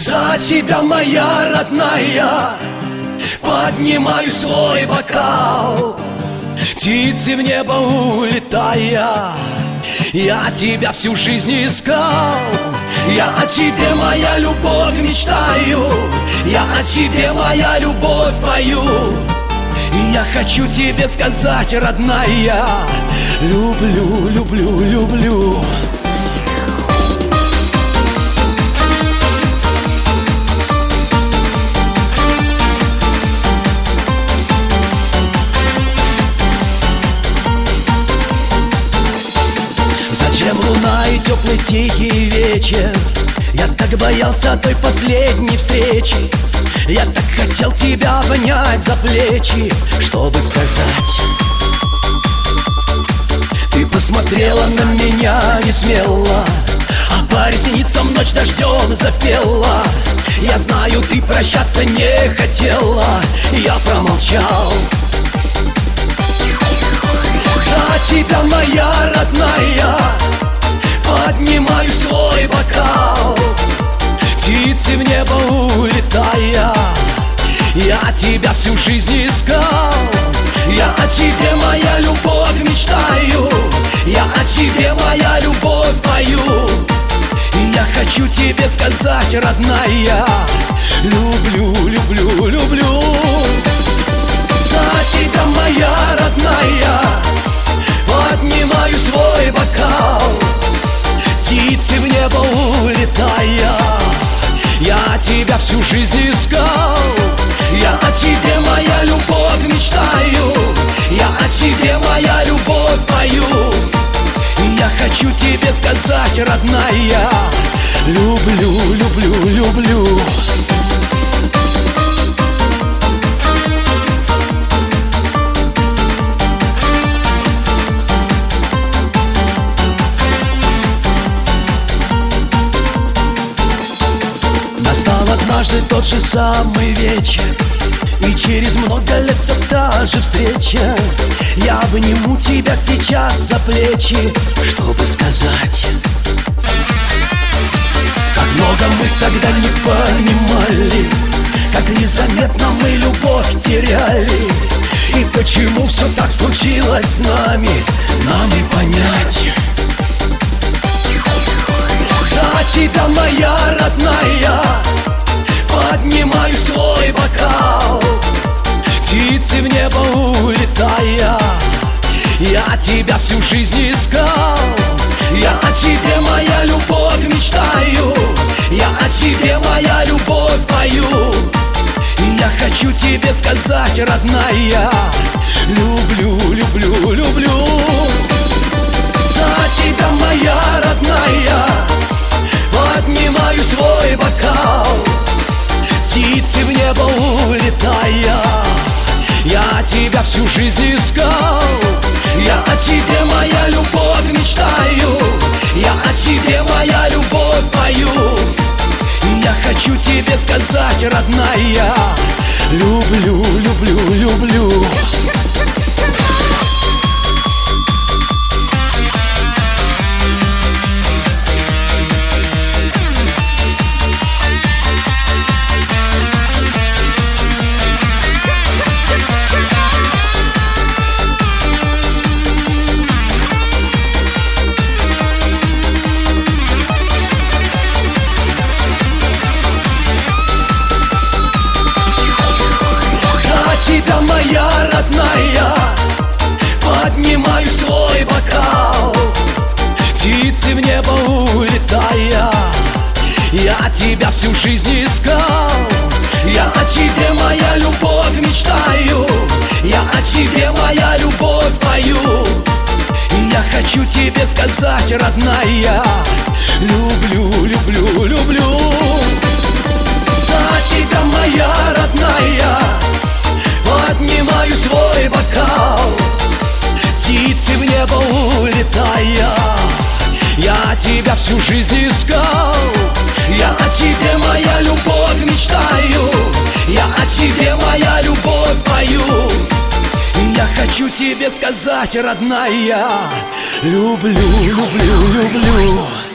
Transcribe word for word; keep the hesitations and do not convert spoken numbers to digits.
За тебя, моя родная, поднимаю свой бокал. Птицы в небо улетая, я тебя всю жизнь искал. Я о тебе, моя любовь, мечтаю, я о тебе, моя любовь, пою. И я хочу тебе сказать, родная, люблю, люблю, люблю. Зачем луна и теплый тихий вечер? Я так боялся той последней встречи. Я так хотел тебя обнять за плечи, чтобы сказать. Ты посмотрела на меня не смело, а по ресницам ночь дождем запела. Я знаю, ты прощаться не хотела, я промолчал. За тебя, моя родная, поднимаю свой бокал. Птицы в небо улетая, я тебя всю жизнь искал. Я о тебе, моя любовь, мечтаю, я о тебе, моя любовь, пою. И я хочу тебе сказать, родная, люблю, люблю, люблю. За тебя, моя родная, поднимаю свой бокал. Птицы в небо улетая, я тебя всю жизнь искал. Я о тебе, моя любовь, мечтаю, я о тебе, моя любовь, пою. И я хочу тебе сказать, родная, люблю, люблю, люблю. Настал однажды тот же самый вечер, и через много лет все та же встреча. Я обниму тебя сейчас за плечи, чтобы сказать, как много мы тогда не понимали, как незаметно мы любовь теряли. И почему все так случилось с нами, нам и понять. За тебя, моя родная, поднимаю свой бокал. Птицы в небо улетая, я тебя всю жизнь искал. Я о тебе, моя любовь, мечтаю, я о тебе, моя любовь, пою. И я хочу тебе сказать, родная, люблю, люблю, люблю. За тебя, моя родная, поднимаю свой бокал. Птицы в небо улетая, я тебя всю жизнь искал. Я о тебе, моя любовь, мечтаю, я о тебе, моя любовь, пою. И я хочу тебе сказать, родная, люблю, люблю, люблю. Тебя, моя родная, поднимаю свой бокал. Птицы в небо улетая, я тебя всю жизнь искал. Я о тебе, моя любовь, мечтаю, я о тебе, моя любовь, пою. И я хочу тебе сказать, родная, люблю, люблю, люблю. За тебя, моя родная, поднимаю свой бокал. Птицы в небо улетая, я тебя всю жизнь искал. Я о тебе, моя любовь, мечтаю, я о тебе, моя любовь, пою. И я хочу тебе сказать, родная, люблю, люблю, люблю.